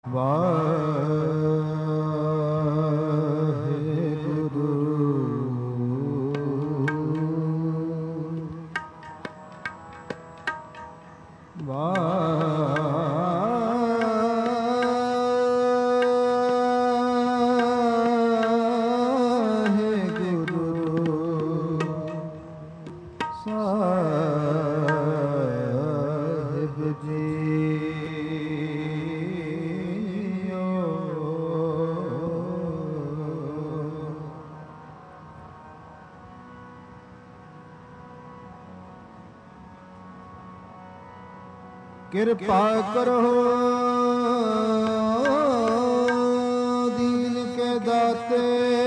ਵਾਹਿਗੁਰੂ ਕਿਰਪਾ ਕਰੋ ਦੀਨ ਕੇ ਦਾਤੇ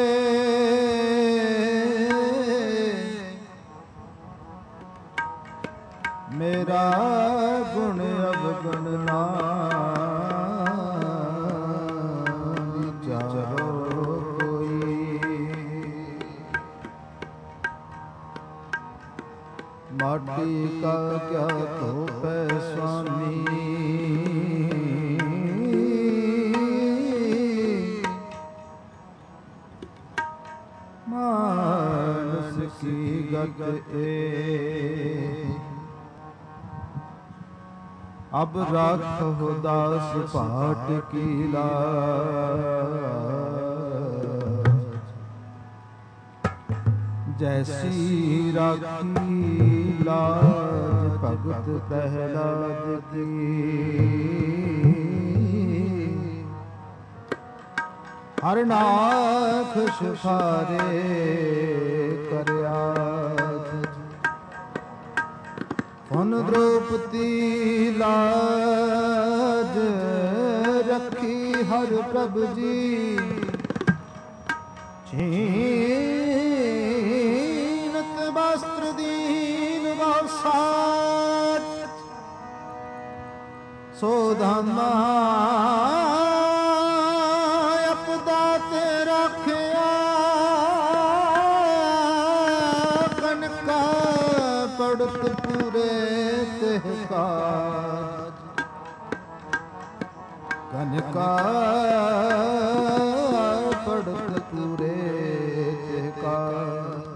ਮੇਰਾ ਗੁਣ ਅਵਗੁਣ ਨਾ ਵਿਚਾਰੋ ਕੋਈ ਮਾਟੀ ਕਾ ਕਿਆ ਧੋਪੈ स्वामी मानस की गत अब राखो दास पाट की लाज जैसी राखी लाज भगत प्रहलाद की हर नाख सुखारे करया हुन द्रौपदी लाज रखी हर प्रभु जी छीनत वस्त्र दीन साथ सोधामा अपदा ते रखिया कनका पड़त पूरे तेहकाज कनका पड़त पूरे तेहकाज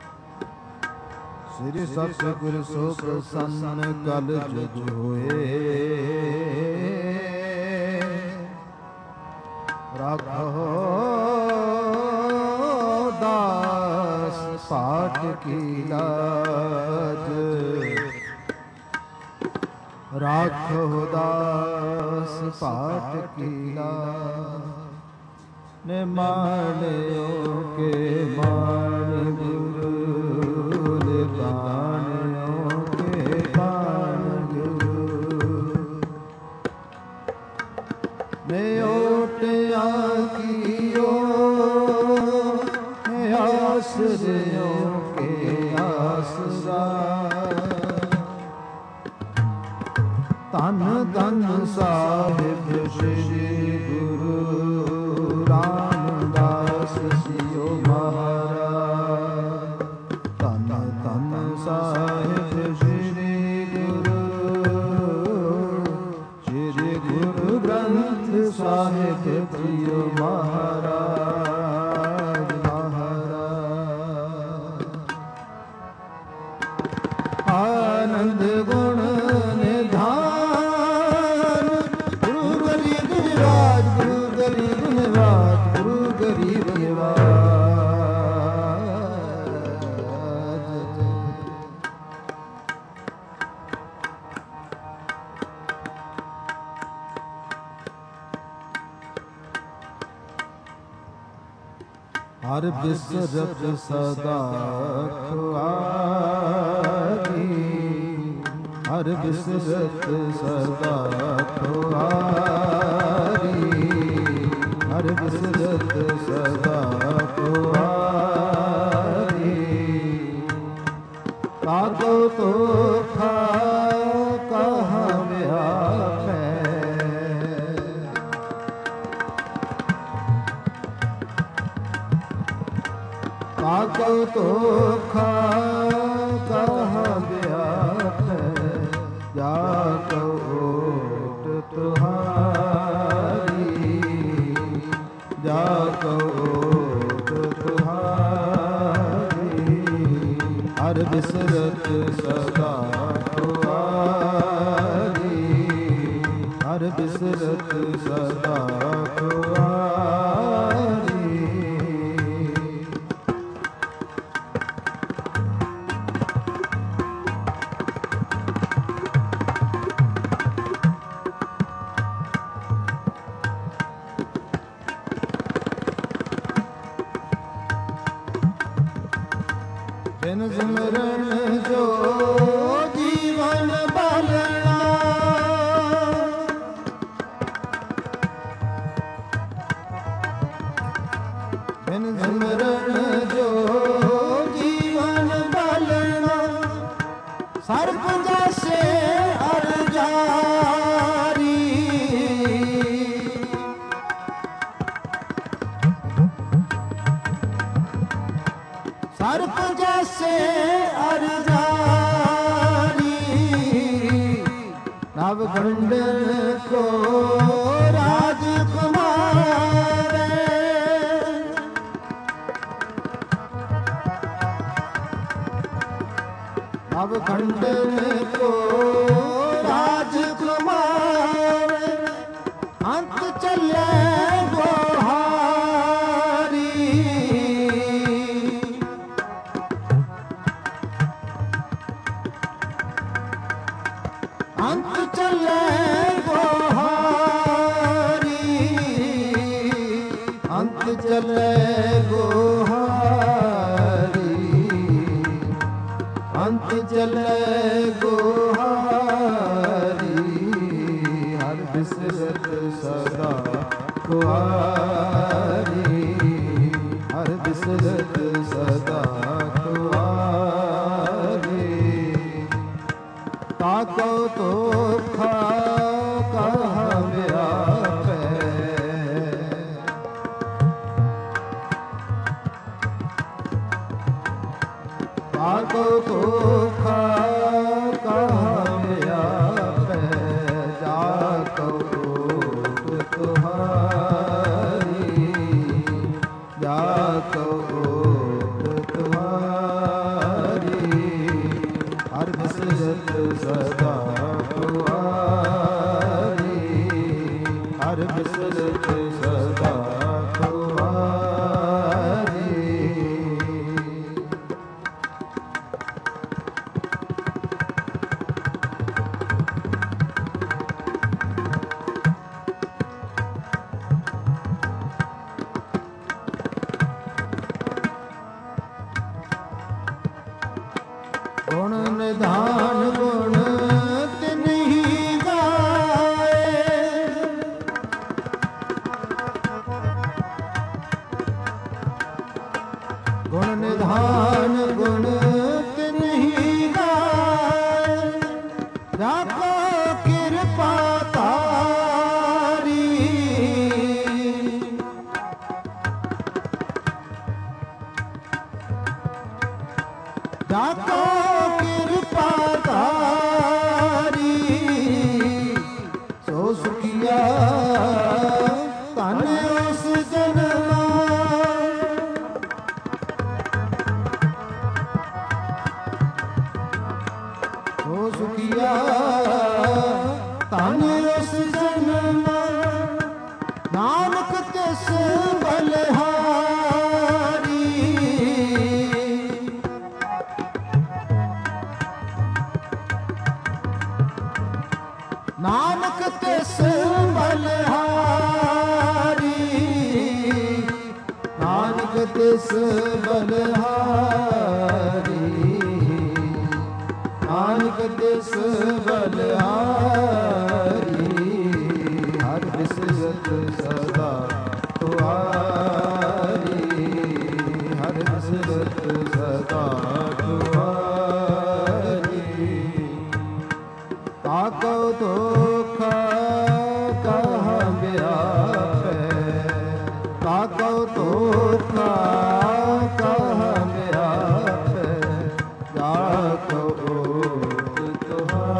श्री सतगुर सो प्रसन्न कल जुग होए राखो दास पाठ की लाज राखो दास पाठ की लाज ने मानियो के मान गुरु दानियों के कान गुरु ने ओटिया कियो ने आसरियों के आसरा तन तन साहिब श्री गुरु रामदास सियो महाराज तन तन साहिब श्री गुरु ग्रंथ साहिब जियो महाराज महाराज आनंद गुण निधान गुरु गरीब निवाज गुरु गरीब निवाज गुरु गरीब निवाज हर बिसरत सदा खुआरी हर बिसरत सदा खुआरी हर बिसरत सदा खुआरी काको तो खा कहाँ व्यापै काको तो खा कहाँ व्यापै जाको ओट तुहारी ਸਦਾ ਕੁਆਰੀ ਹਰ ਬਿਸਰਤ ਸਦਾ ਕੁਆਰੀ ਬਿਨ ਸਿਮਰਨ ਜੋ ਜੀਵਨ ਬਾਲਣਾ ਬਿਨ ਸਿਮਰਨ ਜੋ ਜੀਵਨ ਬਾਲਣਾ ਸਰਬ ਜੈਸੇ ਅਰ ਜਾਰੀ ਸਰਬ ਜੈਸੇ ਅਰ ਜਾਰੀ ਨਵ ਖੰਡਨ ਕੋ ਰਾਜ ਕੁਮਾਰੇ ਨਵ ਖੰਡਨ ਕੋ ਰਾਜ ਕੁਮਾਰੇ ਅੰਤ ਚੱਲੇ ਗੋਹਾਰੀ ਅੰਤ ਚੱਲੇ ਗੋਹਾਰੀ ਅੰਤ ਚੱਲੇ ਗੋਹਾਰੀ ਅੰਤ ਚੱਲੇ ਗੋਹਾਰੀ ਹਰ ਬਿਸਰਤ ਸਦਾ ਕੁਆਰੀ ਹਰ ਬਿਸਰਤ ਸਦਾ ਕੁਆਰੀ ਤਾਕੋ ਤੋਖਾ ਕਹਾ ਵਿਆਪੈ ਤਾਕੋ ਤੋਖਾ ਕਹਾ ਵਿਆਪੈ ਜਾ ਕੋ ਤੁਹਾਰੀ ਜਾ ਕੋ ਤੁਹਾਰੀ ਹਰ ਬਿਸਰਤ ਸਦਾ ਕੁਆਰੀ ਹਰ ਬਿਸਰਤ ਸਦਾ ਕੁਆਰੀ ਗੁਣ ਨਿਧਾਨ ਗੁਣ ਤਿਨਹੀ ਗਾਏ ਗੁਣ ਨਿਧਾਨ ਗੁਣ ਤਿਨਹੀ ਗਾਏ ਰਾਖੋ ਕਿਰਪਾ ਤਾਰੀ ਰਾਖੋ ਕਿਰਪਾ ਤਾਰੀ ਸੋ ਸੁਖੀਆ ਧਨ ਉਸ ਜਨਮਾ ਸੋ ਸੁਖੀਆ ਧਨ ਉਸ ਜਨਮਾ ਨਾਨਕ ਤਿਸ ਬਲਿਹਾਰੀ ਨਾਨਕ ਤਿਸ ਬਲਿਹਾਰੀ ਨਾਨਕ ਤਿਸ ਬਲਿਹਾਰੀ ਨਾਨਕ ਤਿਸ ਬਲਿਹਾਰੀ ਹਰ ਬਿਸਰਤ ਸਦਾ ਕੁਆਰੀ ਹਰ ਬਿਸਰਤ ਸਦਾ ਕੁਆਰੀ ਤਾਕੋ ਤੋਖਾ ਕਹਾ ਵਿਆਪੈ ਤਾਕੋ ਤੋਖਾ ਕਹਾ ਵਿਆਪੈ ਜਾ ਕੋ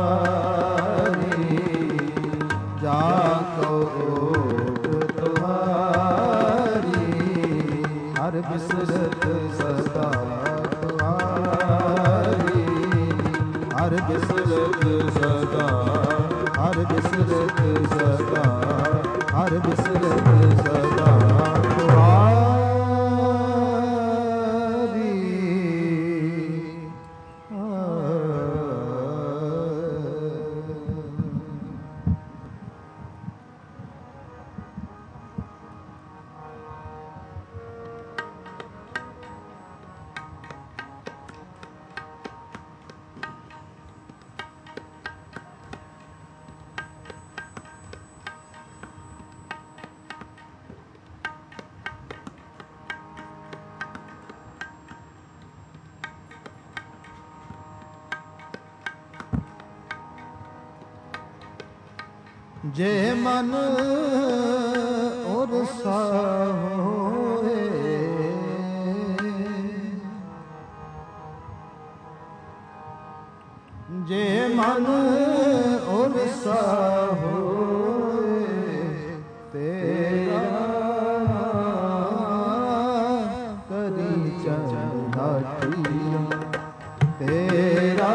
ਤੁਹਾਰੀ ਜਾ ਕੋ ਤੁਹਾਰੀ हर बिसरत सदा कुआरी। जे मन और सा होए, जे मन और सा होए, तेरा करी चढ़ाटिया, तेरा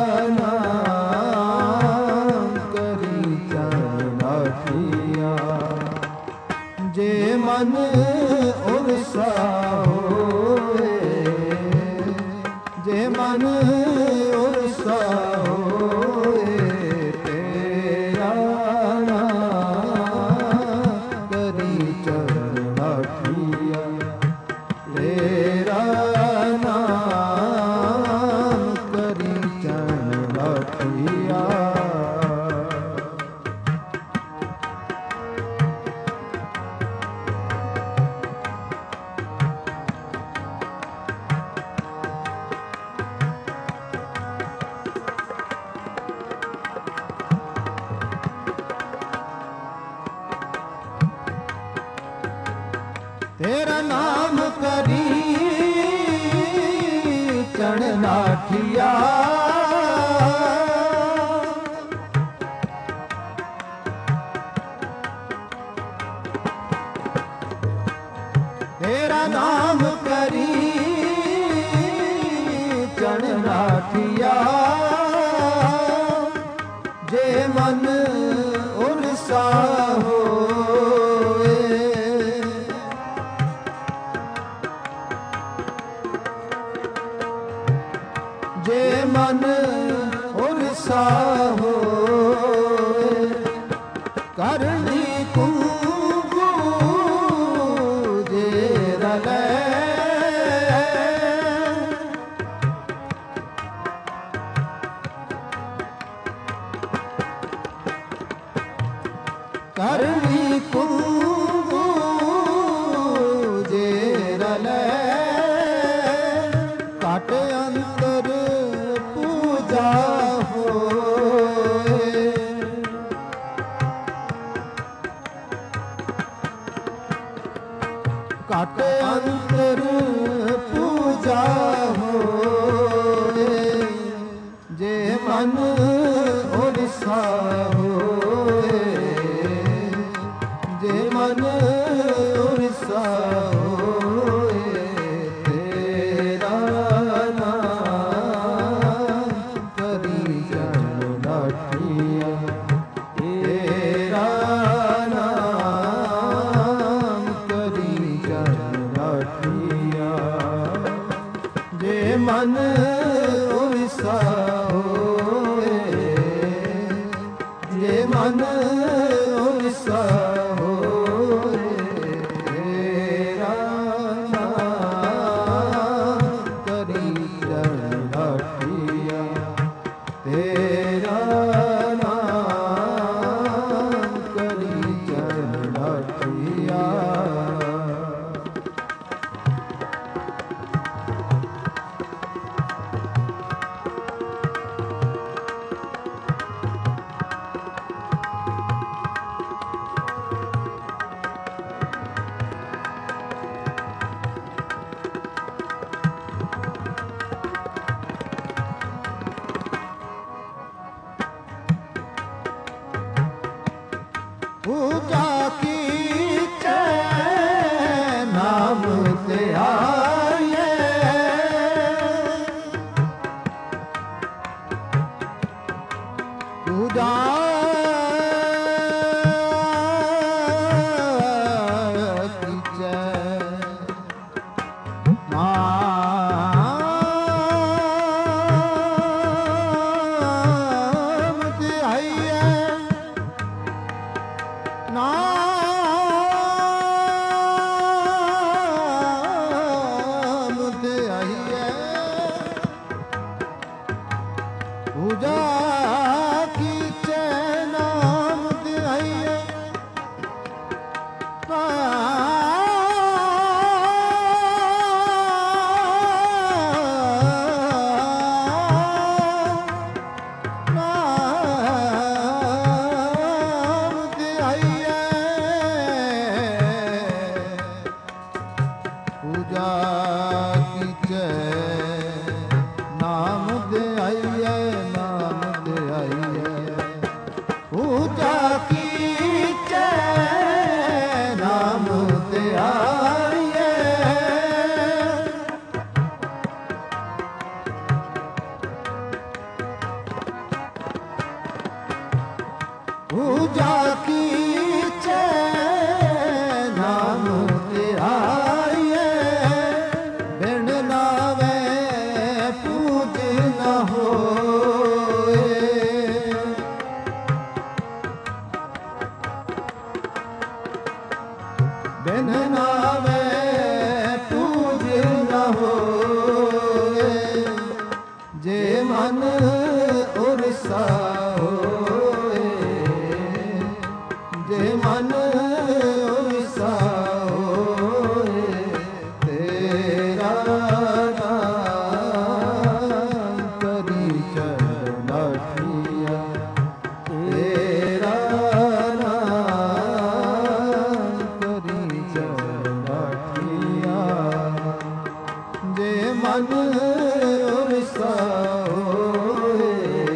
जे मन उर्सा होए, जे मन उर्सा होए, तेरा करी चढ़ाटिया, तेरा नाम करी चढ़ाटिया। तेरा नाम करी चढ़नाठिया, तेरा नाम करी चढ़नाठिया, जे मन उर्सा होए, जे मन उर्सा होए, करनी कुंभू जे रले, करनी कुंभू जे रले, काट अंतर पूजा होए, काट अंतर पूजा होए, जे मन उर्सा होए, जे मन उर्सा होए, तेरा नाम करी चढ़नाठिया, तेरा नाम करी चढ़नाठिया, जे मन उर्सा होए, जे मन उर्सा होए, तेरा नाम करी चढ़नाठिया, तेरा नाम करी चढ़नाठिया। पूजा कीचे नाम ध्याये बिन नावे पूज न होए बिन नावे पूज न होए जे मन उरसा मन उरसा होए तेरा नाम करी चरणाठिया तेरा नाम करी चरणाठिया जे मन उरसा होए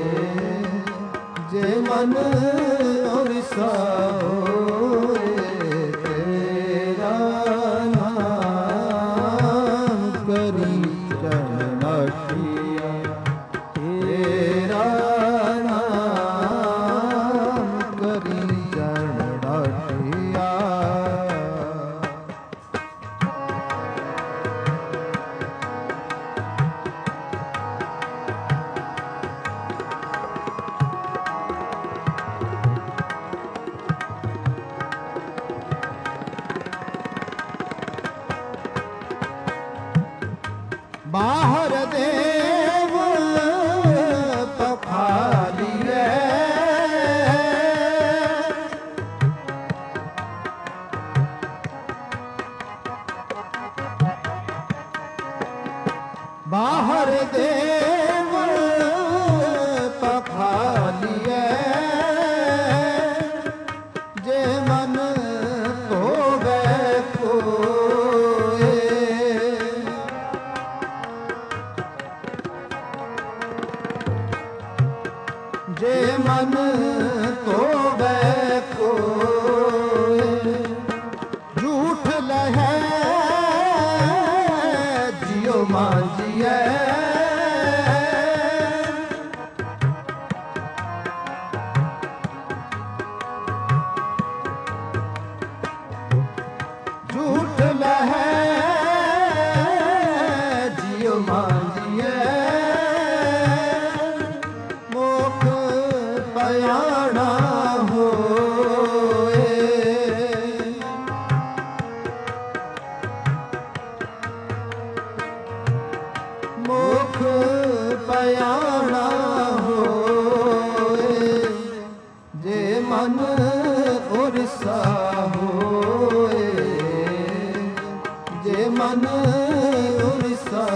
जे मन उरसा बाहर देव पखालिए बाहर देव पखालिए जे मन को बैठो जे मन तो बैको झूठ लहे जियो मांझिए झूठ लहे जियो मांझिए पयाणा होए मुख पयाणा होए जे मन उरसा होए जे मन उरसा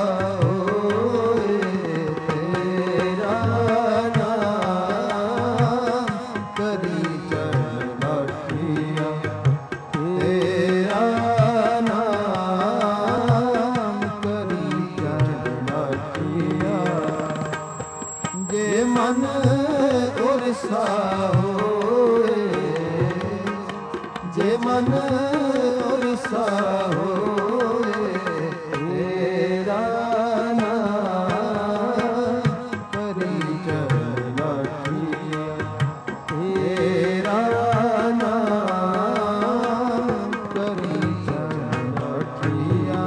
मन उरसा होए जे मन उरसा होए तेरा नाम करी चरणाठिया तेरा नाम करी चरणाठिया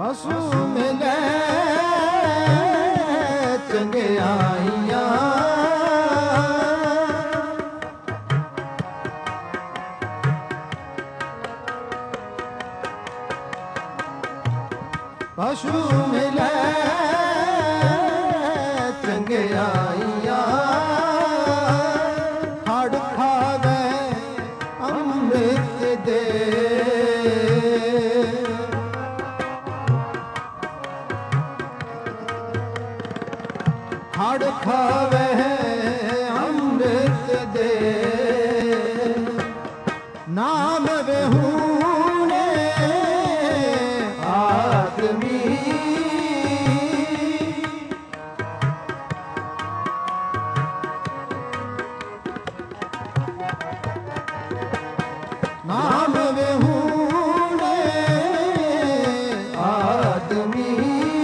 ਪਸੂ ਮਿਲੇ ਚੰਗਿਆਈਆਂ ਪਸੂ ਮਿਲੇ ਚੰਗਿਆਈਆਂ ਹੜ ਖਾਵੇ ਅੰਮ੍ਰਿਤ ਦੇ ਹੜ ਖਾਵੇ ਅੰਮ੍ਰਿਤ ਦੇ ਨਾਮ ਵਿਹੂਣੇ ਆਦਮੀ ਨਾਮ ਵਿਹੂਣੇ ਆਦਮੀ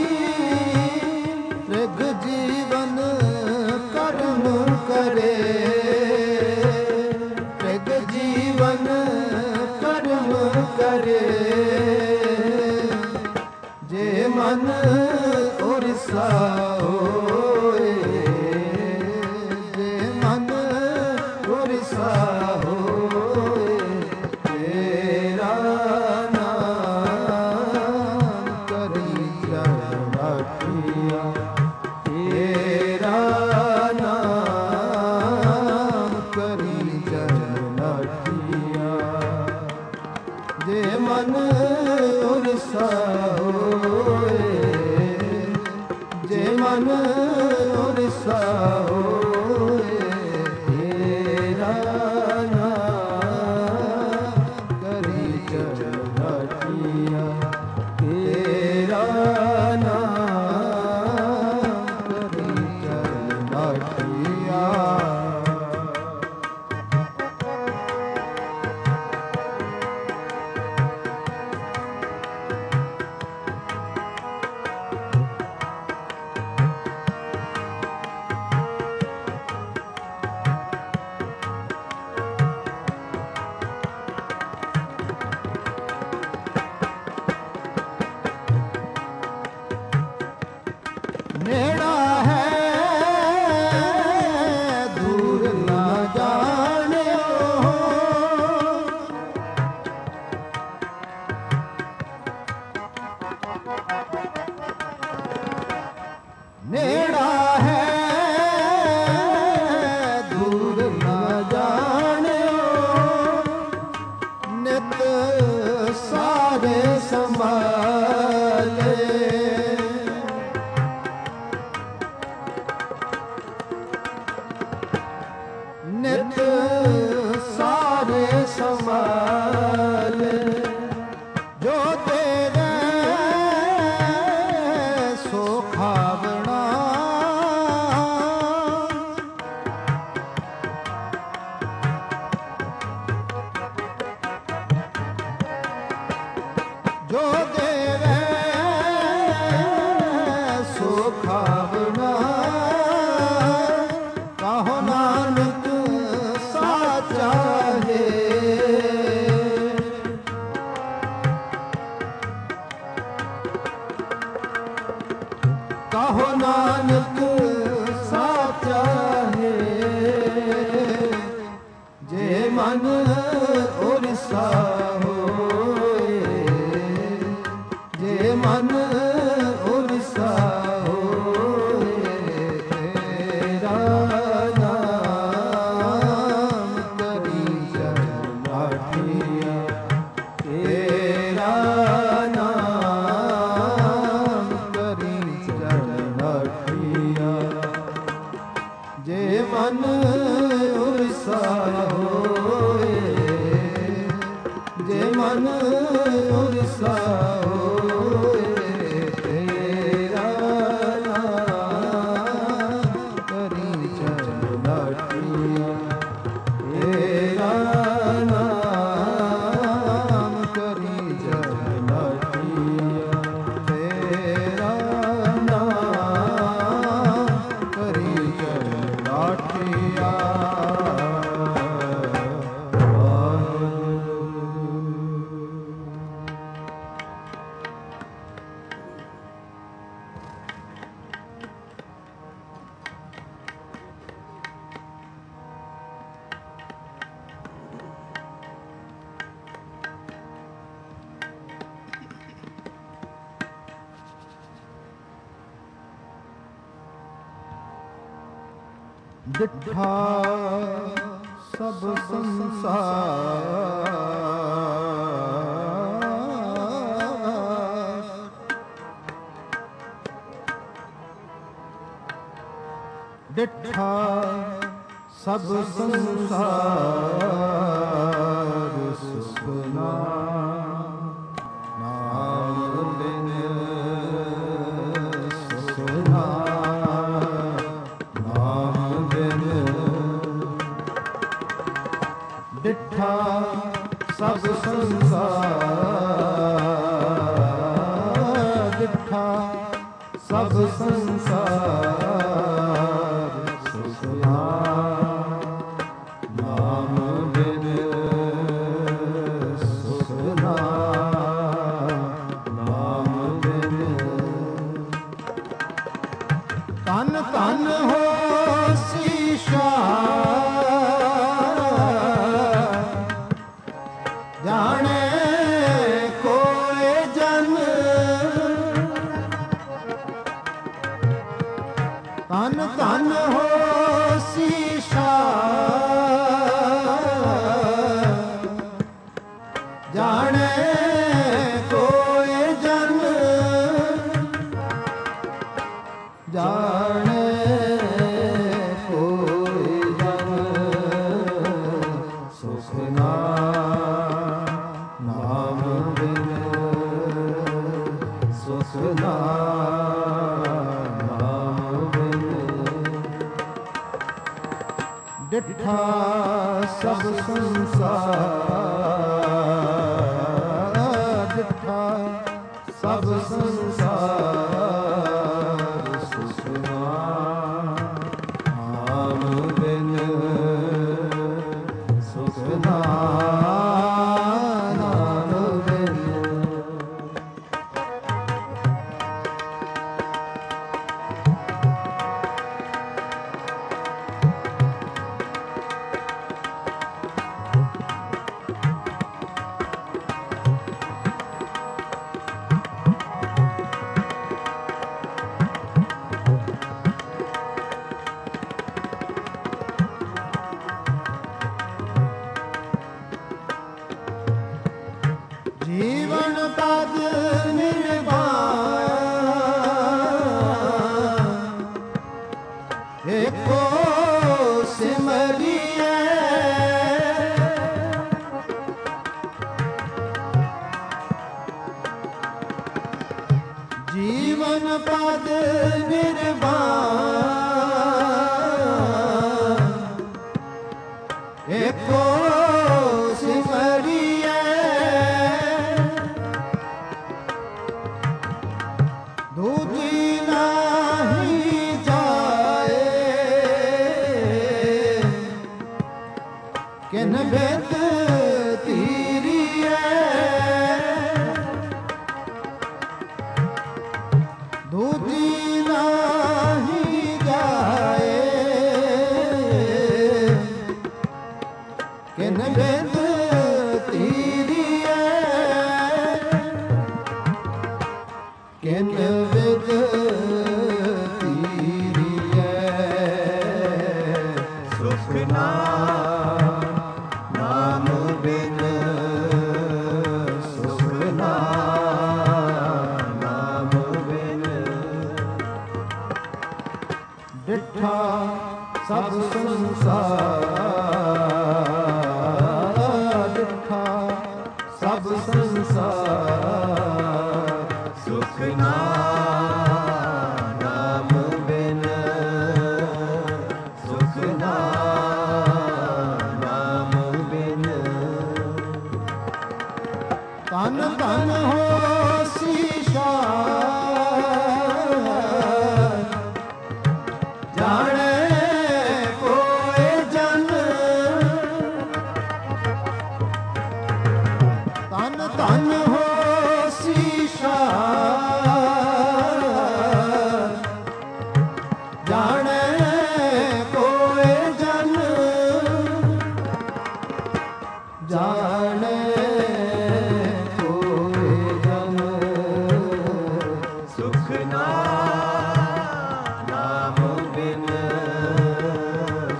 ਰਿਗ ਜੀਵਨ ਕਰਮ ਕਰੇ ਰਿਗ ਜੀਵਨ ਕਰਮ ਕਰੇ ਜੇ ਮਨ ਉਰਸਾ ਹੋਏ ਜੇ ਮਨ ਉਰਸਾ ਹੋਏ ਤੇਰਾ ਨਾਮ ਕਰੀ ਜਨਮੀਆ ਤੇਰਾ ਨਾਮ ਕਰੀ ਜਨਮੀਆ ਜੇ ਮਨ ਉਰਸਾ ਹੋਏ ਜੇ ਮਨ ਉਰਸਾ ਹੋਏ ਤੇਰਾ ਨਾਮ ਕਰੀ ਜਨਮੀਆ ਤੇਰਾ ਨਾਮ ਕਰੀ ਜਨਮੀਆ ਨੇੜਾ ਹੈ ਦੂਰ ਨਾ ਜਾਣਿਓ ਨੇੜਾ ਹੈ ਦੂਰ ਨਾ ਜਾਣਿਓ ਨਿਤ ਸਾਰੇ ਸੰਭਾਲੇ ਨਿਤ ਸਾਰੇ ਸੰਭਾਲ ਜੋ ਤੇਰੇ ਸੋ ਖਾਵਣਾ ਜੋ ਤੇਰੇ ਸੋ ਖਾਵਣਾ ਕਹੋ ਨਾਨਕ ਸਾਚਾ ਹੈ ਕਹੋ ਨਾਨਕ ਸਾਚਾ ਹੈ ਜੇ ਮਨ ਉਰਸਾ ਹੋਏ ਜੇ ਮਨ ਉਰਸਾ ਹੋਏ ਤੇਰਾ ਨਾਮ ਕਰੀ ਜਨਮੀਆ ਤੇਰਾ ਨਾਮ ਕਰੀ ਜਨਮੀਆ ਜੇ ਮਨ ਉਰਸਾ ਹੋਏ ਡਿਠਾ ਸਭ ਸੰਸਾਰ ਡਿਠਾ ਸਭ ਸੰਸਾਰ ਸੁਖਨਾ ਨਾਮ ਬਿਨ ਸੁਖਨਾ ਨਾਮ ਬਿਨ ਡਿਠਾ ਸਭ ਸੰਸਾਰ ਡਿਠਾ ਸਭ ਸੰਸਾਰ ਸੁਖਨਾ ਨਾਮ ਬਿਨ ਸੁਖਨਾ ਨਾਮ ਬਿਨ ਤਨ ਤਨ ਹੋਸੀ ਜਾਣੇ ਕੋਏ ਜਨ ਤਨ ਤਨ ਹੋਸੀ ਜਾਣੇ ਕੋਏ ਜਨ ਜਾਣੇ ਕੋਏ ਜਨ ਸੁਖਨਾ ਨਾਮ ਬਿਨ ਸੁਖਨਾ ਨਾਮ ਬਿਨ ਡਿਠਾ ਸਭ ਸੰਸਾਰ ਡਿਠਾ ਸਭ ਸੰਸਾਰ ਸੁਖਨਾ ਨਾਮ ਬਿਨ ਸੁਖਨਾ ਨਾਮ ਬਿਨ ਜੀਵਨ ਪਦ ਨਿਰਵਾਣ ਏਕੋ ਸਿਮਰਿਐ ਜੀਵਨ ਪਦ ਨਿਰਵਾਣ ਏਕੋ ਸਿਮਰਿਐ ਦੂਜੀ ਨਾਹੀ ਜਾਏ ਕਿਨ ਬਿਦ ਤੀਰੀਐ ਦੂਜੀ ਨਾਹੀ ਜਾਏ ਕਿਨ ਬਿਦ ਤੀਰੀਐ ਕਿਨ ਬਿਦ ਤੀਰੀਐ ਸੁਖਨਾ ਨਾਮ ਬਿਨ ਸੁਖਨਾ ਨਾਮ ਬਿਨ ਡਿਠਾ ਸਭ ਸੰਸਾਰ ਡਿਠਾ ਸਭ ਸੰਸਾਰ ਸੁਖਨਾ ਨਾਮ ਬਿਨ ਸੁਖਨਾ ਨਾਮ ਬਿਨ ਤਨ ਤਨ ਹੋਸੀ ਜਾਣੇ ਕੋਏ ਜਨ ਤਨ ਤਨ ਹੋਸੀ ਜਾਣੇ ਕੋਏ ਜਨ ਜਾਣੇ ਕੋਏ ਜਨ ਸੁਖਨਾ ਨਾਮ ਬਿਨ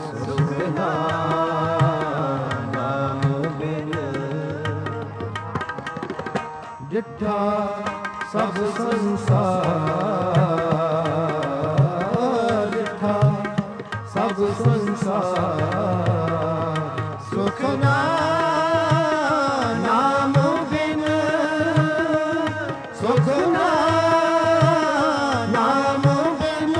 ਡਿਠਾ ਸਭ ਸੰਸਾਰ, ਡਿਠਾ ਸਭ ਸੰਸਾਰ, ਸੁਖ ਨਾਮ ਬਿਨ, ਸੁਖ ਨਾਮ ਬਿਨ,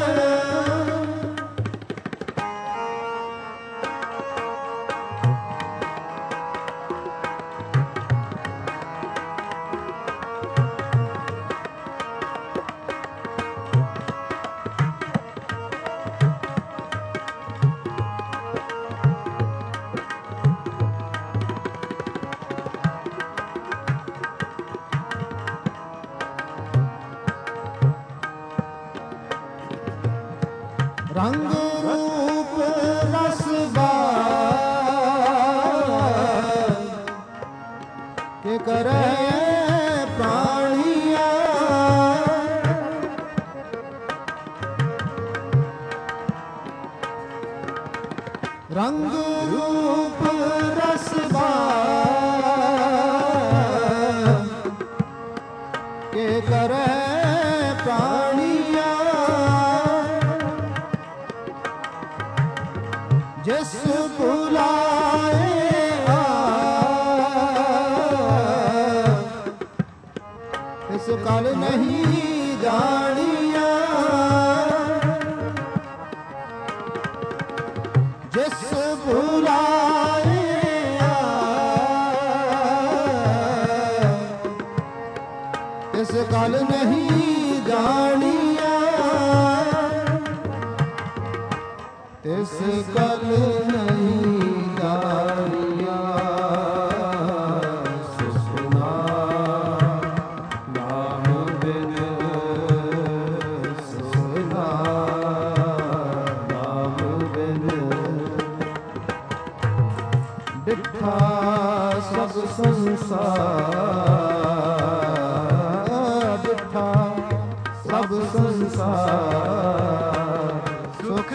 ਰੰਗ ਰੂਪ ਰਸ ਬਾਰ ਕੇ ਕਰੇ ਪ੍ਰਾਣੀਆਂ, ਰੰਗ ਰੂਪ ਰਸ ਬਾਰ ਕੇ ਕਰੇ ਪ੍ਰਾਣੀਆਂ, ਜਿਸ ਬੁਲਾਏ ਇਸ ਕਲ ਨਹੀਂ ਜਾਣੀਆਂ, ਜਿਸ ਬੁਲਾਏ ਇਸ ਕਲ ਨਹੀਂ ਜਾਣੀਆਂ, ਤਿਸ ਕਲ ਨਹੀਂ ਜਾਣੀਆਂ, ਸੁਸਨਾ ਨਾਮ ਬਿਨ, ਸੁਸਨਾ ਨਾਮ ਬਿਨ, ਡਿਠਾ ਸਭ ਸੰਸਾਰ, ਡਿਠਾ ਸਭ ਸੰਸਾਰ, ਸੁਖ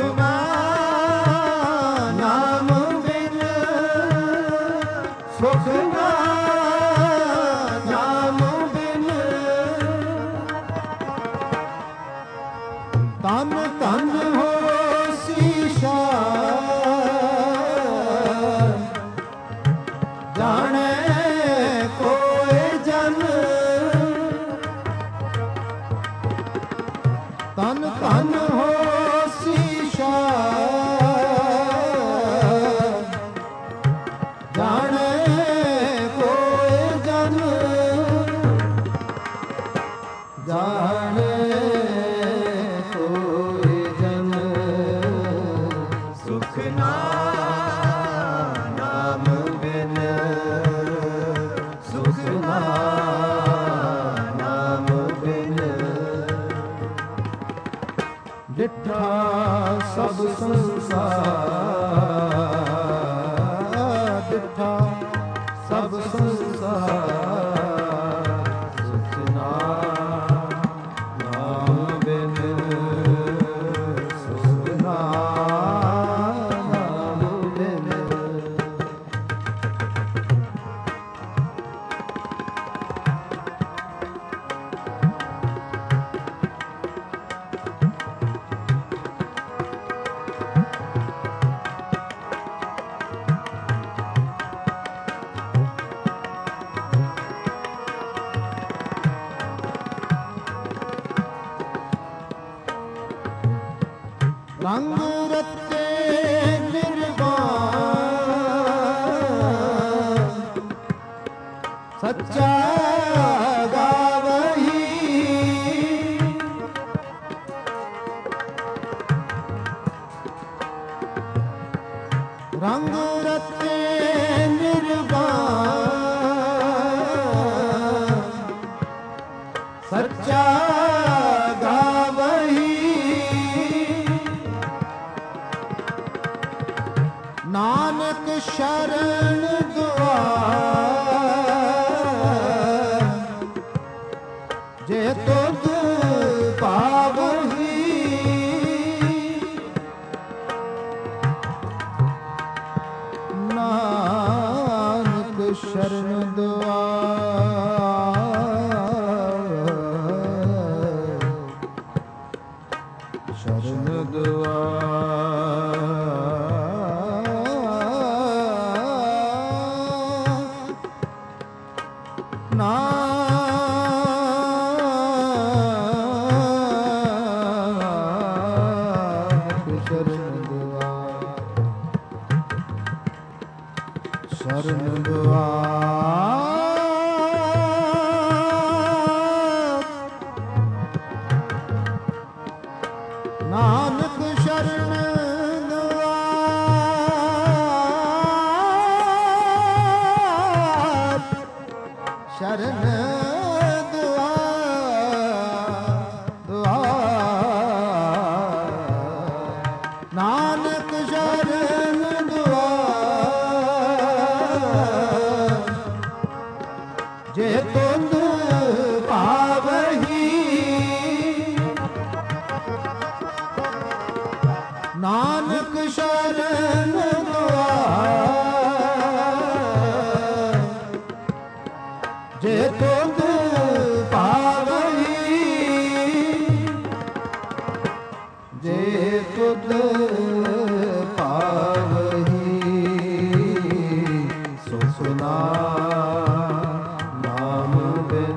ਨਾਮ ਬਿਨ, ਸੁਖ ਨਾਮ ਬਿਨ, ਤਨ ਤਨ ਹੋਸੀ ਸ਼ਾਹ, ਜਾਣੇ ਕੋਇ ਜਨ, ਤਨ ਤਨ ਹੋਸੀ ਸ਼ਾਹ, ਜਾਣੇ ਕੋਇ ਜਨ, ਜਾਣੇ ਕੋਇ ਜਨ, ਸੁਖ ਨਾਮ ਬਿਨ, ਸੁਖ ਨਾਮ ਬਿਨ, ਡਿਠਾ ਸਭ ਸੰਸਾਰ, ਡਿਠਾ ਸਭ ਸੰਸਾਰ, ਸੁਖ ਨਾਮ ਬਿਨ, ਸੁਖ ਨਾਮ ਬਿਨ, ਰੰਗ ਰਤੇ ਨਿਰਵਾਣ, ਸੱਚਾ ਗਾਵਹੀ, ਰੰਗ ਰਤੇ ਨਿਰਵਾਣ, ਸੱਚਾ ਗਾਵਹੀ, ਨਾਨਕ ਸ਼ਰਨ ਦੁਆਰ, ਜੇ ਤੁਧ ਪਾਵਹੀ, ਨਾਨਕ ਸ਼ਰਨ ਦੁਆਰ, ਸ਼ਰਨ ਦੁਆਰ ਨਾਨਕ ਸ਼ਰਨ ਦੁਆਰ ਸ਼ਰਨ ਨਾਨਕ ਸ਼ਰਨ ਦੁਆਰ ਜੇ ਤੁਧ ਪਾਵਹੀ ਨਾਨਕ ਸ਼ਰਨ ਦੁਆਰ ਜੇ ਤੁਧ ਪਾਵਹੀ ਜੇ ਤੁਧ ਪਾਵਹੀ ਸੋ ਸੁਨਾ ਨਾਮ ਬਿਨ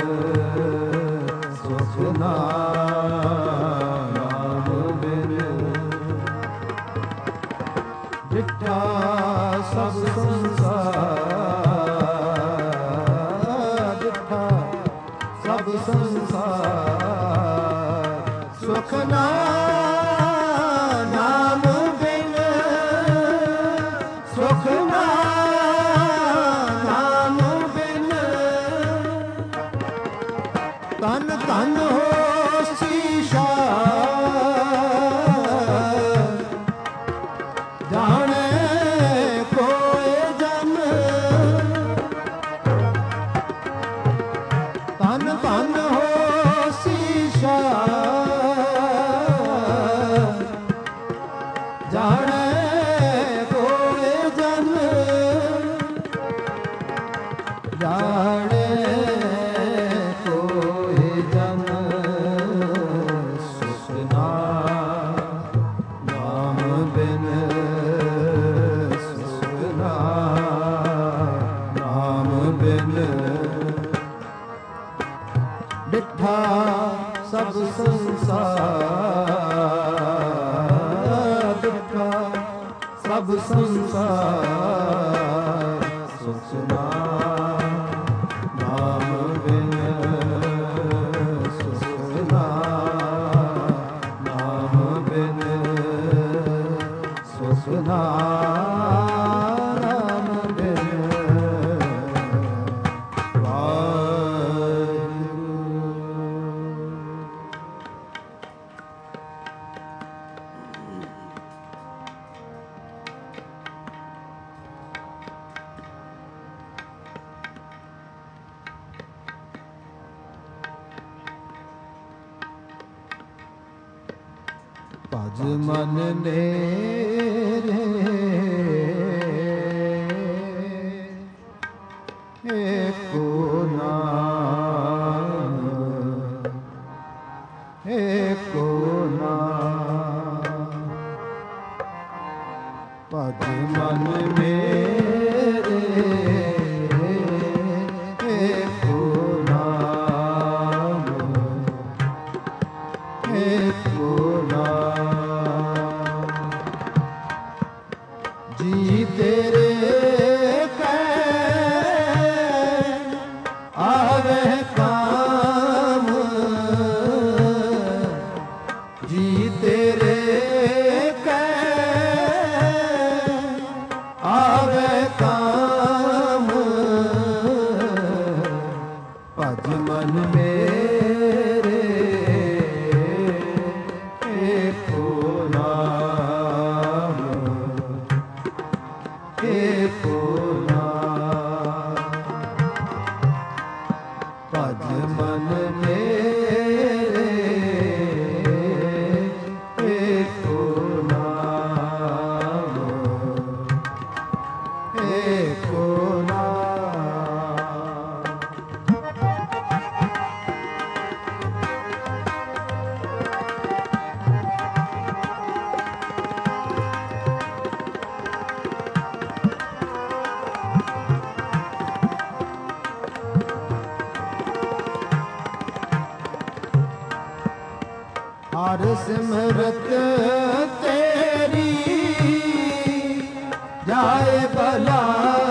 ਸੋ ਸੁਨਾ ਨਾਮ ਬਿਨ ਡਿਠਾ ਸਭ ਸੰਸਾਰ ਡਿਠਾ ਸਭ ਸੰਸਾਰ ਸੁਖ ਨਾਮ ਬਿਨ ਸੁਖ ਨਾਮ ਬਿਨ ਤਨ ਤਨ ਹੋਸੀ ਜਾਣੇ ਕੋਇ ਜਨ ਤਨ ਤਨ ਹੋਸੀ ਜਾਣੇ ਕੋਇ ਜਨ ਜਾਣੇ ਕੋਇ ਜਨ ਸੁਖਨਾ ਨਾਮ ਬਿਨ ਸੁਖਨਾ ਨਾਮ ਬਿਨ ਡਿਠਾ ਸਭ ਸੰਸਾਰ ਡਿਠਾ ਸਭ ਸੰਸਾਰ ਸੁਖਨਾ ਨਾਮ ਬਿਨ ਸੁਖਨਾ ਨਾਮ ਬਿਨ ਸੁਖਨਾ ਨਾਮ ਬਿਨ ਭਜ ਮਨ ਨੇਰੇ ਏਕੋ ਨਾਮ ਏਕੋ ਨਾਮ ਭਜ ਮਨ ਮੇਰੇ ਏਕੋ ਨਾਮ ਏਕੋ ਜੀ ਤੇਰੇ ਕੈ ਆਵੇ ਕਾਮ ਜੀ ਤੇਰੇ ਕੈ ਆਵੇ ਕਾਮ ਭਜ ਮਨ ਮੇਰੇ ਏਕੋ ਨਾਮ ਏਕੋ ਨਾਮ ਭਜ ਮਨ ਮੇਰੇ ਏਕੋ ਨਾਮ ਏਕੋ ਨਾਮ ਹਰ ਸਿਮਰਤ ਤੇਰੀ ਜਾਏ ਭਲਾ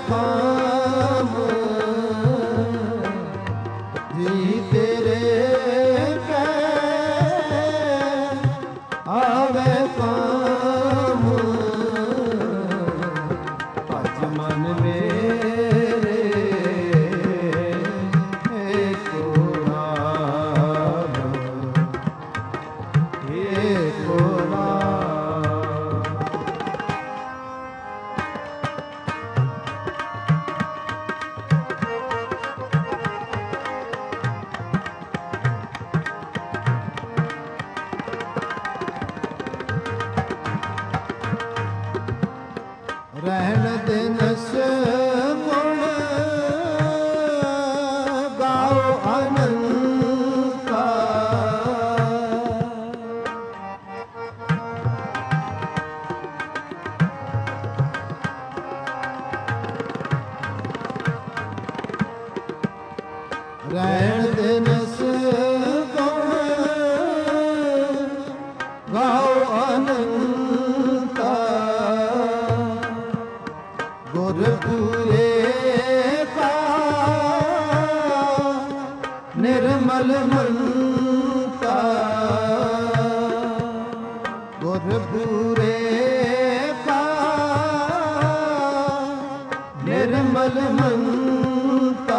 काम जी तेरे कै आवे काम भज मन मेरे एको नाम एको नाम। रहन दिनस गुण गाओ अनंत का रहन दिनस गुण गाओ अनंत गुरपुरे का निर्मल मन का गुरपुरे का निर्मल मन का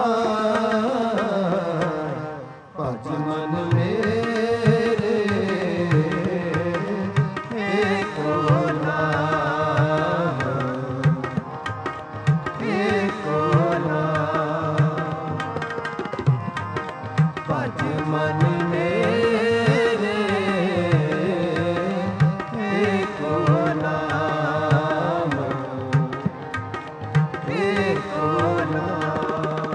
भज मन मेरे एको नाम एको नाम भज मन मेरे एको नाम एको नाम।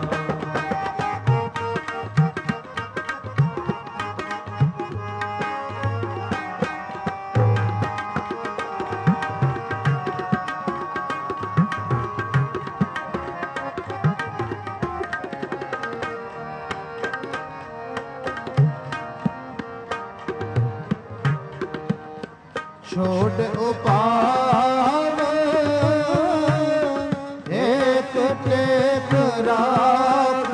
छोड़ उपाय एक टेक राख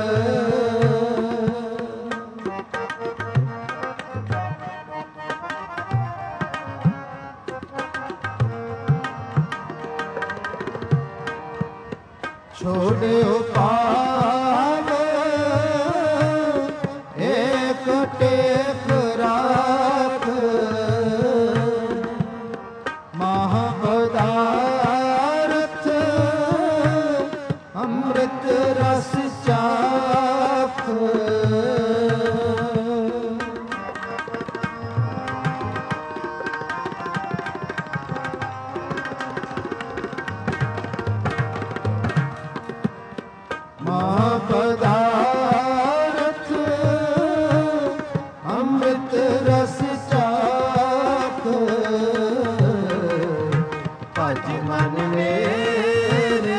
छोड़ उपाय एक टेक राख महापदार्थ अमृत रस चाख महापदार्थ अमृत रस चाख भज मन मेरे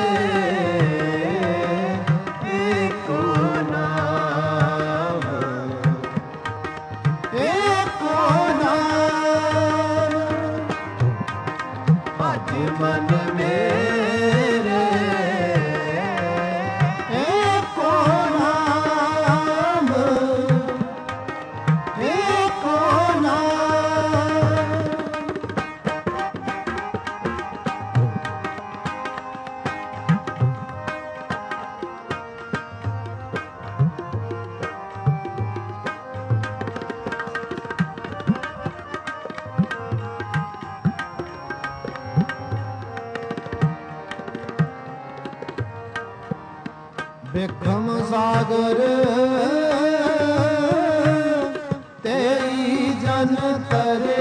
एको नाम एको नाम भज मन मेरे एको नाम एको नाम। बिक्रम सागर तेरी जन तरे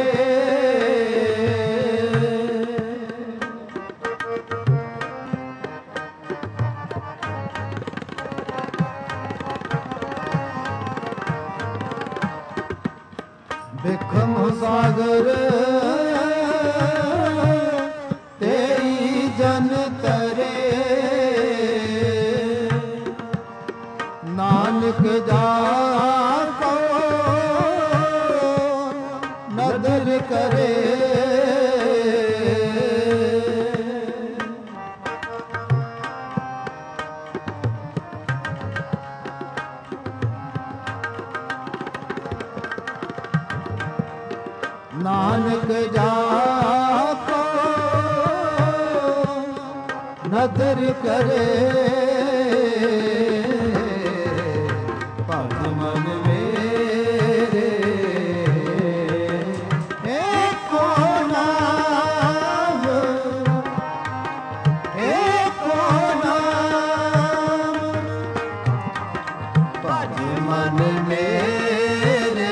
बिक्रम सागर तेरी जन तरे नानक जाको नदर करे ਨਾਨਕ ਜਾਕੋ ਨਦਰ ਕਰੇ ਭਜ ਮਨ ਮੇਰੇ ਏਕੋ ਨਾਮ ਭਜ ਮਨ ਮੇਰੇ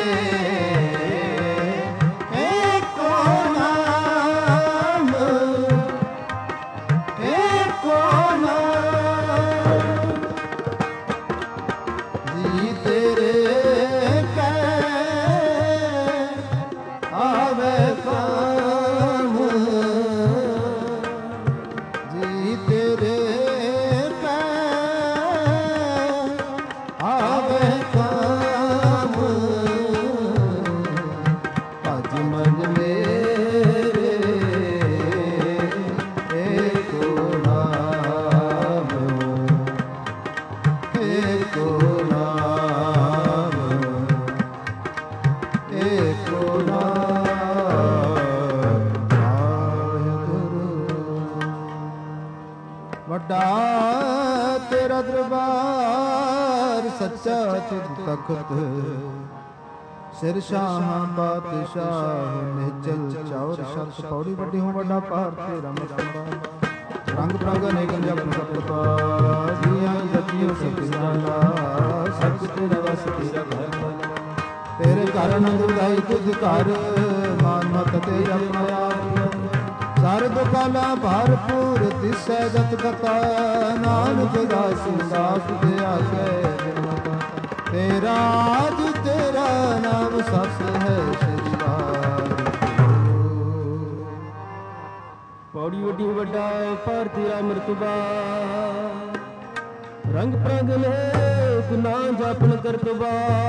ਏਕੋ ਨਾਮ ਜੀ ਤੇਰੇ ਕੈ ਆਵੇ ਕਾਮ ਜੀ ਤੇਰੇ ਕੈ ਆਵੇ ਕਾਮ ਭਜ ਮਨ ਮੇਰੇ ਏਕੋ ਨਾਮ ਏਕੋ ਨਾਮ ਏਕੋ ਨਾਮ ਵਾਹਿਗੁਰੂ। ਵੱਡਾ ਤੇਰਾ ਦਰਬਾਰ ਸੱਚਾ ਚਿਤ ਤਖਤ ਸਿਰ ਸ਼ਾਹਾਂ ਬਾਦਸ਼ਾਹ ਨਿਚਲ ਚੌਰ ਸ਼ਤ ਪੌੜੀ ਵੱਡੀ ਹੋ ਵੱਡਾ ਪਾਰ ਤੇਰਾ ਮਸਤਬਾ ਰੰਗ ਪ੍ਰੰਗ ਅਨੇਕ ਜਪਨ ਸਪਤਾ ਜੀਆਂ ਜਤਿਓ ਸਤ ਜਾਣਾ ਸਭ ਤੇਰਾ ਵਸ ਤੇਰਾ ਘਰ ਤੇਰੇ ਘਰ ਆਨੰਦ ਉਦਾਈ ਤੁਧ ਘਰ ਮਾਨ ਮਤ ਤੇ ਆਪਣਾ ਆਪ ਸਰਬ ਕਾਲਾ ਭਰਪੂਰ ਦਿਸੈ ਜਤ ਕਥਾ ਨਾਨਕ ਦਾਸ ਦਾਸ ਦੇ ਆਖੇ ਤੇਰਾ ਆਜ ਤੇਰਾ ਨਾਮ ਸਸ ਹੈ ਸ੍ਰੀ ਵਾਹਿਗੁਰੂ। ਪੌੜੀ ਵੱਡੀ ਵੱਡਾ ਪਰ ਤੇਰਾ ਮਰਤਬਾ ਰੰਗ ਪ੍ਰੰਗ ਅਨੇਕ ਨਾ ਜਪਨ ਕਰਤਬਾ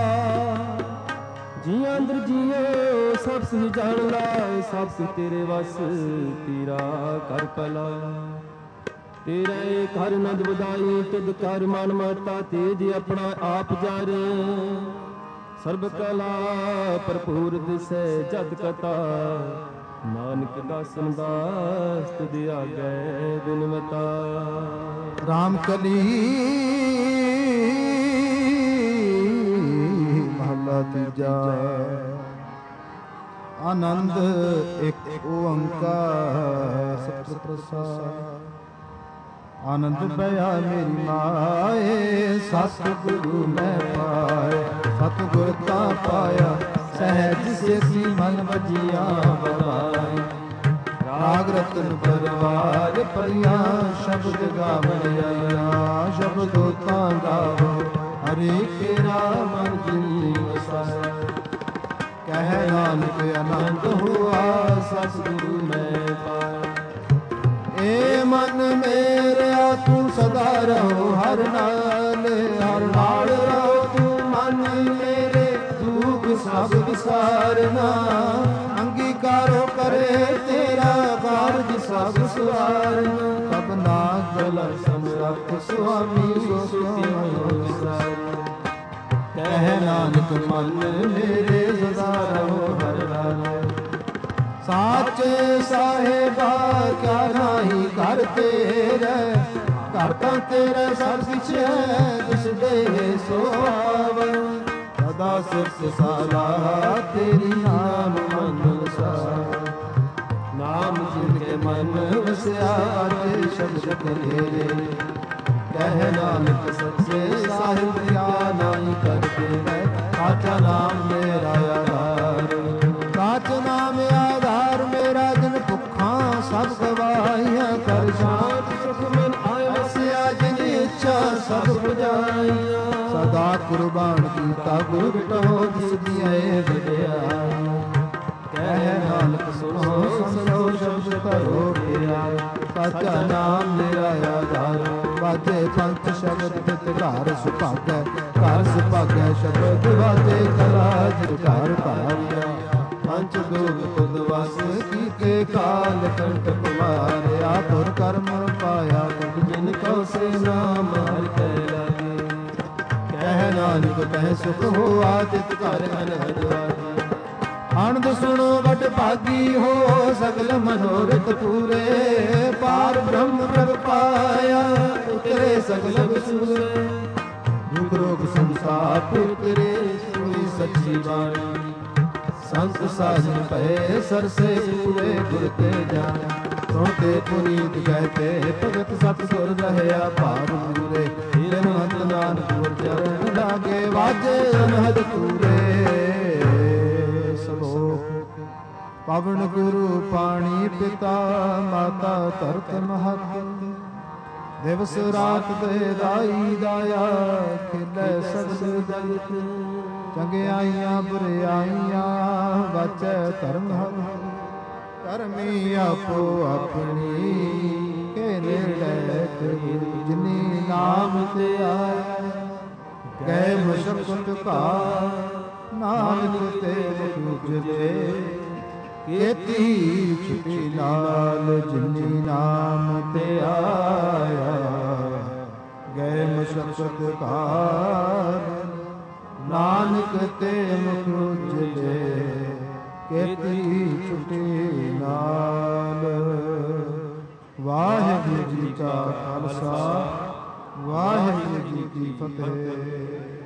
ਜੀਆਂ ਅੰਦਰ ਜੀਓ ਸਭ ਸਿ ਜਾਣ ਲਾਏ ਸਭ ਸਿ ਤੇਰੇ ਵਸ ਤੇਰਾ ਕਰ ਕਲਾ ਤੇਰਾ ਏਕ ਹਰਿ ਨੰਦ ਵਧਾਈ ਤਿਦ ਕਰ ਮਨ ਮਰਤਾ ਤੇਜ ਆਪਣਾ ਆਪ ਜਰ ਸਰਬ ਕਲਾ ਭਰਪੂਰ ਦਿਸੈ ਜਦ ਕਥਾ ਨਾਨਕ ਦਾਸਨ ਦਾਸ ਤੁਧ ਆਗੈ ਬਿਨਵਤਾ ਰਾਮ ਕਲੀ ਮਹਲਾ ਤੀਜਾ ਆਨੰਦ ਇੱਕ ਓੰਕਾਰ ਸਤਿ ਪ੍ਰਸਾਦ ਆਨੰਦ ਪਿਆ ਮੇਰੀ ਮਾਏ ਸਤਿਗੁਰੂ ਮੈਂ ਪਾਏ ਸਤਿਗੁਰ ਤਾਂ ਪਾਇਆ ਸਹਿਜ ਸੇਸੀ ਮਨ ਵਜੀਆਂ ਬਲਾਈ ਰਾਗ ਰਤਨ ਪਰਵਾਰ ਪਰਿਆ ਸ਼ਬਦ ਗਾਵਣ ਆਇਆ ਸ਼ਬਦੋ ਤਾਂ ਗਾਵੋ ਹਰੇ ਕੇਰਾ ਮਨ ਜਿਨੀ ਵਸਾਇਆ ਕਹਿ ਨਾਨਕ ਆਨੰਦ ਹੋਆ ਸਤਿਗੁਰੂ ਮੈਂ ਪਾਇਆ ਏ ਮਨ ਮੇਰਿਆ ਤੂੰ ਸਦਾ ਰਹੋ ਹਰ ਨਾਲ ਰਹੋ ਤੂੰ ਮਨ ਮੇਰੇ ਦੁਖ ਸਭ ਵਿਸਾਰਨਾ ਅੰਗੀਕਾਰੋ ਕਰੇ ਤੇਰਾ ਕਾਰਜ ਸਭ ਸਵਾਰਨਾ ਕਬ ਨਾ ਗਲ ਸਮਰੱਥ ਸੁਆਮੀ ਸੋ ਵਿਸਾਰਨਾ ਕਹਿ ਨਾਨਕ ਮਨ ਮੇਰੇ ਸਦਾ ਰਹੋ ਹਰ ਨਾਲ ਸਾਚੇ ਸਾਹਿਬਾ ਕਿਆ ਨਾਹੀ ਘਰ ਤੇਰੇ ਘਰ ਤਾਂ ਤੇਰੇ ਸਭ ਕੁਛ ਹੈ ਜਿਸ ਦੇ ਸੋ ਆਵੈ ਸਦਾ ਸਿਫਤ ਸਾਲਾ ਤੇਰੀ ਨਾਮ ਮਨ ਵਸਾਇਆ ਨਾਮ ਜਿਨ ਕੇ ਮਨ ਵਸਿਆ ਤੇ ਸ਼ਬਦ ਤੇਰੇ ਕਹਿ ਨਾਨਕ ਸੱਚੇ ਸਾਹਿਬ ਕਿਆ ਨਾਹੀ ਘਰ ਤੇਰੇ ਸਾਚਾ ਨਾਮ ਮੇਰਾ ਆਧਾਰ ਸਾਚ ਨਾਮ ਆਧਾਰ ਮੇਰਾ ਦਿਨ ਭੁੱਖਾਂ ਸਭ ਗਵਾਈਆਂ ਕਰ ਸ਼ਾਂਤ ਸੁਖ ਮਨ ਆਇ ਵਸਿਆ ਜਿਨ ਇੱਛਾ ਸਭ ਪੁਜਾਈਆਂ ਸਦਾ ਕੁਰਬਾਨ ਕੀਤਾ ਗੁਰ ਬਿਟੋ ਜਿਸ ਦੀਆਂ ਵਡਿਆਈਆਂ ਕਹਿ ਨਾਨਕ ਸੁਣੋ ਸੰਤੋ ਸ਼ਬਦ ਕਰੋ ਪਿਆ ਸਾਚਾ ਨਾਮ ਮੇਰਾ ਆਧਾਰ ਵਾਜੇ ਪੰਥ ਸ਼ਬਦ ਤਿਤ ਘਰ ਸੁਭਾਗੈ ਘਰ ਸੁਭਾਗੈ ਸ਼ਬਦ ਵਾਜੇ ਕਲਾ ਜਿਤ ਘਰ ਭਾਰਿਆ ਪੰਚ ਦੋਗ ਤੁਧ ਵਸ ਕੀਤੇ ਕਾਲ ਕੰਠ ਕੁਮਾਰਿਆ ਪੁਰ ਕਰਮ ਪਾਇਆ ਤੁਧ ਜਿਨ ਕਉ ਸੇ ਨਾਮ ਹਰਿ ਕੈ ਲਾਗੇ ਕਹਿ ਨਾਨਕ ਕਹਿ ਸੁਖ ਹੋਆ ਤਿਤ ਘਰ ਅਨਹਦ ਵਾਜੇ ਆਨੰਦ ਸੁਣੋ ਵਡ ਭਾਗੀ ਹੋ ਸਗਲ ਮਨੋਰਥ ਪੂਰੇ ਪਾਰ ਬ੍ਰਹਮ ਪ੍ਰਭ ਪਾਇਆ ਉਤਰੇ ਸਗਲ ਵਿਸੂਰੇ ਦੁਖ ਰੋਗ ਸੰਸਾਰ ਉਤਰੇ ਸੋਈ ਸੱਚੀ ਬਾਣੀ ਸੰਤ ਸਾਜਨ ਭਏ ਸਰਸੇ ਪੂਰੇ ਗੁਰ ਤੇ ਜਾਣਿਆ ਸੁਣਤੇ ਪੁਨੀਤ ਗਏ ਭਗਤ ਸਤ ਸੁਰ ਰਹਿਆ ਭਾਵ ਪੂਰੇ ਨਿਰਮਤ ਨਾਨਕ ਗੁਰ ਚਰਨ ਲਾਗੇ ਵਾਜੇ ਅਨਹਦ ਪੂਰੇ ਸਲੋਕ ਪਵਨ ਗੁਰੂ ਪਾਣੀ ਪਿਤਾ ਮਾਤਾ ਧਰਤ ਮਹਤ ਦਿਵਸ ਰਾਤ ਦੇ ਦਾਈ ਦਾਇਆ ਖਿਲੇ ਸਗਲ ਜਗਤ ਚੰਗਿਆਈਆਂ ਬੁਰਿਆਈਆਂ ਵਾਚੈ ਧਰਮ ਹਰ ਕਰਮੀ ਆਪੋ ਆਪਣੀ ਕੇ ਨੇੜੇ ਗੁਰੂ ਜਿਨੀ ਨਾਮ ਤੇ ਆਇਆ ਗਏ ਮੁਸ਼ਕਤ ਕਾ ਨਾਨਕ ਤੇ ਮੁਝੇ ਕੀਤੀ ਛੁਟੀ ਨਾਲ ਜਿਨੀ ਨਾਮ ਤੇ ਆਇਆ ਗਏ ਮੁਸ਼ਕਤ ਕਾ ਨਾਨਕ ਤੇ ਮੁਖ ਉਜਲੇ ਕੀਤੀ ਛੁਟੀ ਨਾਲ। ਵਾਹਿਗੁਰੂ ਜੀ ਕਾ ਖਾਲਸਾ ਵਾਹਿਗੁਰੂ ਜੀ ਕੀ ਫਤਿਹ।